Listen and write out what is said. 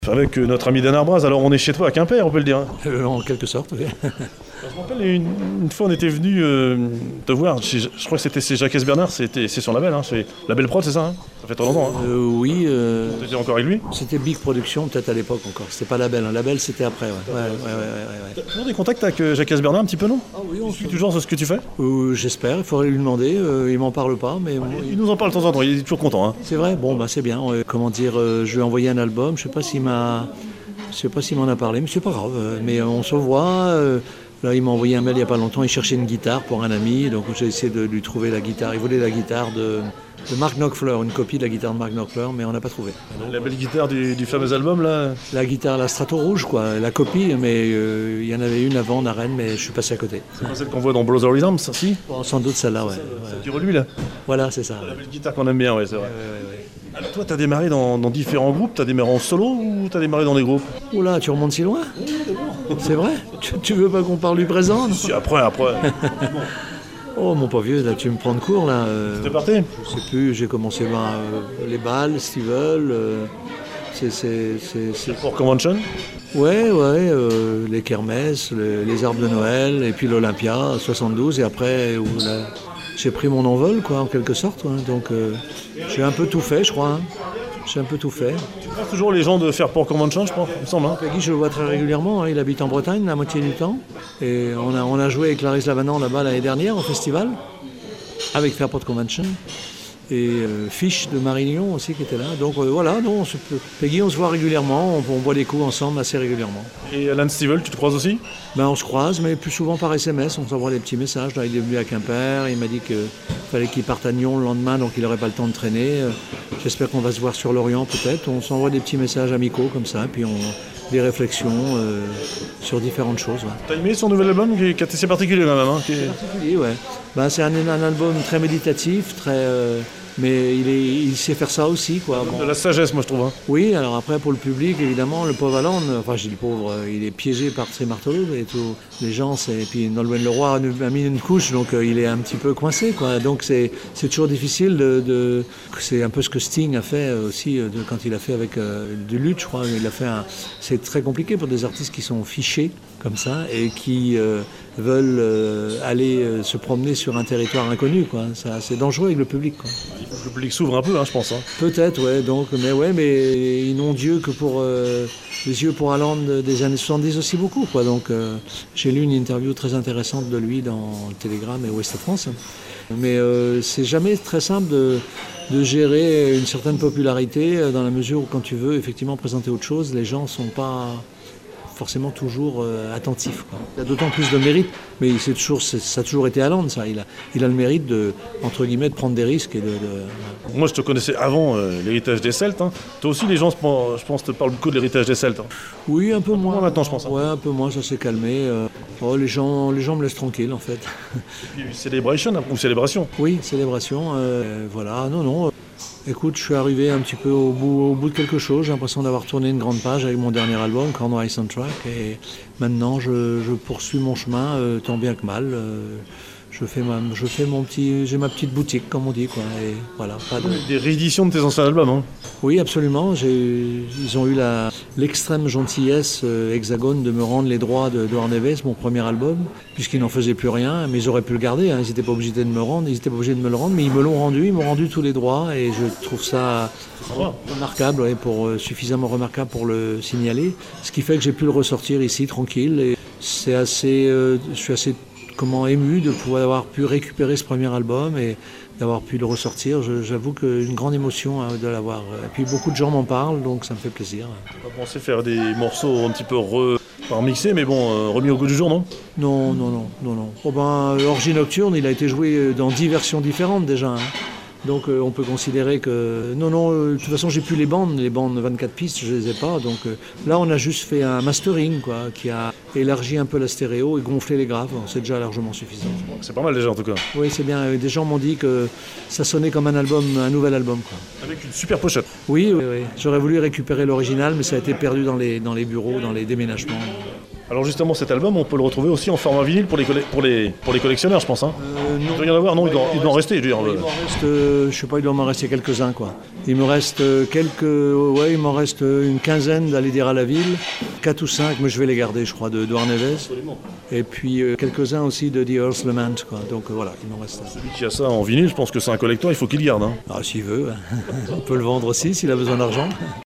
Avec notre ami Dan Arbraz, alors on est chez toi à Quimper, on peut le dire. En quelque sorte, oui. Je me rappelle, une fois on était venu te voir, je crois que c'était chez Jacques Bernard, c'est son label, c'est Label Prod, c'est ça hein. Ça fait trop longtemps. Hein. Oui. T'étais encore avec lui? C'était Big Production, peut-être à l'époque encore. C'était pas Label, un Label c'était après. Ouais. T'as toujours des contacts avec Jacques Bernard un petit peu, non? Ah oui, on suit toujours ce que tu fais? J'espère, il faudrait lui demander, il m'en parle pas, mais... Il nous en parle de temps en temps, il est toujours content. Hein. C'est vrai, bon, c'est bien. Je lui ai envoyé un album, je sais pas s'il m'en a parlé, mais c'est pas grave. Mais on se voit. Là, il m'a envoyé un mail il n'y a pas longtemps. Il cherchait une guitare pour un ami. Donc, j'ai essayé de lui trouver la guitare. Il voulait la guitare de Mark Knopfler, une copie de la guitare de Mark Knopfler, mais on n'a pas trouvé. La belle guitare du fameux album, là? La guitare, la Strato Rouge, quoi. La copie, mais il y en avait une avant à Rennes, mais je suis passé à côté. C'est pas celle qu'on voit dans Blows the Rhythm, ça, si? Bon, sans doute celle-là, ouais. Celle qui reluit, là? Voilà, c'est ça. La belle guitare qu'on aime bien, ouais, c'est vrai. Ouais. Alors, toi, t'as démarré dans différents groupes? T'as démarré en solo ou t'as démarré dans des groupes? Oula, tu remontes si loin? C'est vrai? Tu veux pas qu'on parle du présent? Si, après. Oh mon pauvre vieux, là tu me prends de court là. T'es parti? Je sais plus, j'ai commencé par les balles, Stivel, C'est pour Convention? Ouais, les kermesses, les arbres de Noël, et puis l'Olympia, 72, et après j'ai pris mon envol quoi, en quelque sorte. Hein. Donc j'ai un peu tout fait, je crois. Hein. J'ai un peu tout fait. Tu crois toujours les gens de faire pour Convention, je crois, il me semble. Hein. Peggy, je le vois très régulièrement, hein. Il habite en Bretagne la moitié du temps. Et on a joué avec Clarisse Lavanant là-bas l'année dernière au festival, avec Fairport Convention. Et Fish de Marignon aussi qui était là. Donc voilà, non, Peggy, on se voit régulièrement, on boit des coups ensemble assez régulièrement. Et Alan Stivell, tu te croises aussi? On se croise, mais plus souvent par SMS, on s'envoie des petits messages. Là, il est venu à Quimper, il m'a dit qu'il fallait qu'il parte à Nyon le lendemain, donc il n'aurait pas le temps de traîner. J'espère qu'on va se voir sur l'Orient peut-être. On s'envoie des petits messages amicaux comme ça, puis des réflexions sur différentes choses. Ouais. T'as aimé son nouvel album qui est assez particulier quand même hein, C'est particulier, ouais. C'est un album très méditatif, très... mais il sait faire ça aussi, quoi. Bon. De la sagesse, moi, je trouve. Hein. Oui, alors après, pour le public, évidemment, le pauvre Alan, enfin, je dis le pauvre, il est piégé par ses marteaux et tout. Les gens, et puis Nolwenn Leroy a mis une couche, donc il est un petit peu coincé, quoi. Donc c'est toujours difficile c'est un peu ce que Sting a fait aussi quand il a fait avec du luth, je crois. C'est très compliqué pour des artistes qui sont fichés comme ça et qui veulent aller se promener sur un territoire inconnu, quoi. C'est dangereux avec le public, quoi. Il faut que le public s'ouvre un peu, hein, je pense. Hein. Peut-être, ouais. Donc, mais ils n'ont Dieu que pour les yeux pour Alan des années 70 aussi beaucoup, quoi. Donc, j'ai lu une interview très intéressante de lui dans le Télégramme et Ouest France. Mais c'est jamais très simple de gérer une certaine popularité dans la mesure où quand tu veux effectivement présenter autre chose, les gens sont pas forcément toujours attentif. Quoi. Il a d'autant plus de mérite, mais ça a toujours été Alan, ça. Il a le mérite de, entre guillemets, de prendre des risques. Moi, je te connaissais avant l'héritage des Celtes. Hein. Toi aussi, les gens, je pense, te parlent beaucoup de l'héritage des Celtes. Hein. Oui, un peu moins. Maintenant, je pense. Hein. Ouais, un peu moins, ça s'est calmé. Les gens me laissent tranquille, en fait. Et puis, Celebration ou Célébration? Oui, Célébration. Voilà, non. Écoute, je suis arrivé un petit peu au bout de quelque chose. J'ai l'impression d'avoir tourné une grande page avec mon dernier album, Cornwall Soundtrack. Et maintenant, je poursuis mon chemin, tant bien que mal. J'ai ma petite boutique, comme on dit, quoi. Et voilà. Des rééditions de tes anciens albums, hein. Oui, absolument. Ils ont eu l'extrême gentillesse Hexagone de me rendre les droits de Neves, mon premier album, puisqu'ils n'en faisaient plus rien, mais ils auraient pu le garder. Hein. Ils n'étaient pas obligés de me le rendre, mais ils me l'ont rendu. Ils m'ont rendu tous les droits, et je trouve ça remarquable, suffisamment remarquable pour le signaler. Ce qui fait que j'ai pu le ressortir ici tranquille. Et je suis assez ému de pouvoir avoir pu récupérer ce premier album et d'avoir pu le ressortir. J'avoue qu'une grande émotion de l'avoir. Et puis beaucoup de gens m'en parlent, donc ça me fait plaisir. Tu as pensé faire des morceaux un petit peu remixés, mais remis au goût du jour, non? Non. Orgie Nocturne, il a été joué dans 10 versions différentes déjà. Hein. Donc on peut considérer que... de toute façon j'ai plus les bandes 24 pistes, je les ai pas. Donc là on a juste fait un mastering quoi, qui a élargi un peu la stéréo et gonflé les graves. C'est déjà largement suffisant. C'est pas mal déjà en tout cas. Oui c'est bien, des gens m'ont dit que ça sonnait comme un nouvel album. Quoi. Avec une super pochette. Oui. J'aurais voulu récupérer l'original mais ça a été perdu dans les bureaux, dans les déménagements. Alors justement, cet album, on peut le retrouver aussi en format vinyle pour les collectionneurs, je pense. Hein. Il doit y en avoir, non, il doit en rester. Je veux dire, Il m'en reste, je sais pas, il doit m'en rester quelques-uns, quoi. Il me reste il m'en reste une quinzaine d'aller dire à la ville, 4 ou 5, mais je vais les garder, je crois, de Douarnenez. Absolument. Et puis quelques-uns aussi de The Earth's Lament, quoi. Donc voilà, il m'en reste un. Celui qui a ça en vinyle, je pense que c'est un collector, il faut qu'il le garde. Hein. Ah, s'il veut, on peut le vendre aussi s'il a besoin d'argent.